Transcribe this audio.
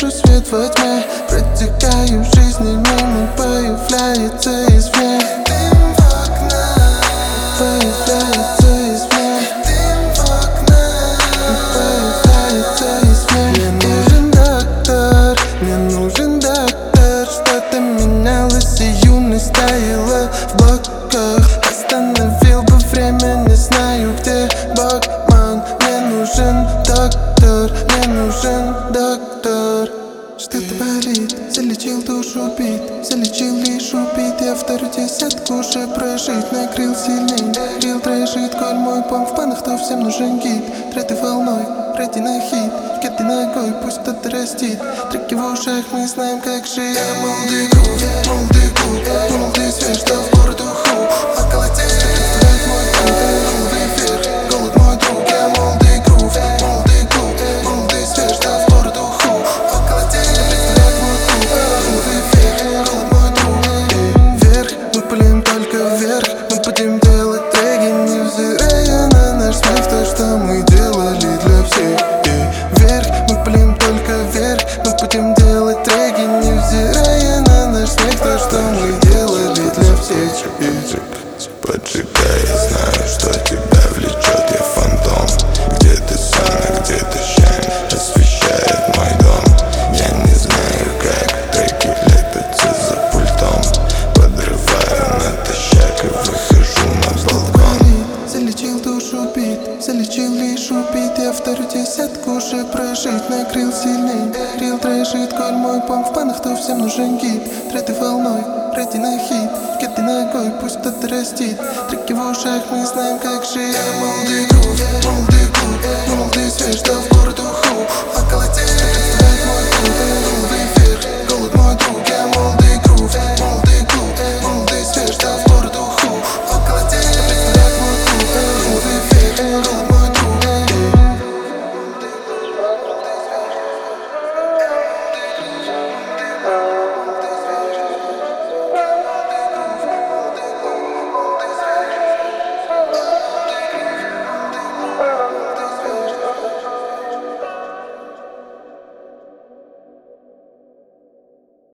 вижу свет во тьме, протекаю в жизни мимо, появляется извне. Дым в окна, появляется извне. Дым в окна, появляется извне. Мне нужен доктор, мне нужен доктор. Что-то менялось, и юность таяла в блоках. Остановил бы время, не знаю где Богман. Мне нужен доктор, мне нужен доктор. Что-то болит, залечил душу бит, залечил лишь убит. Я вторую десятку уже прожить, накрыл сильней, рил дрожит, коль мой пом в панах, то всем нужен гид. Треты волной, пройди на хит, кеды ногой, пусть кто-то растит. Треки в ушах, мы знаем как жить. Я молодый грув, молодый клуб, молодый свет, что в бороду хук. Околотец, представляет мой путь, головы вверх, голод мой друг. Я молодый грув, молодый клуб, молодый свет, что в бороду хук. Околотец, представляет мой путь, головы вверх, голод мой друг. Вверх, мы пылим только вверх, мы будем делать треки, невзирая на наш смех, то, что мы делали для всех. Вверх, мы пылим только вверх, мы будем делать треки, невзирая на наш смех, то, что мы делали для всех. Поджигай, я знаю, что тебя влечет, я фантом. Где ты сон, а где ты щен, освещает мой дом. Я не знаю, как треки лепятся за пультом. Подрываю натощак и выхожу на балкон. Залечил душу бит, залечил лишь убит. Я вторую десятку уже прожить, накрыл сильней, рил дрожит, коль мой пом в панах, то всем нужен гид. Треты волной, пройди на хит, кеды ногой, пусть кто-то растит. Треки в ушах, мы знаем как жить.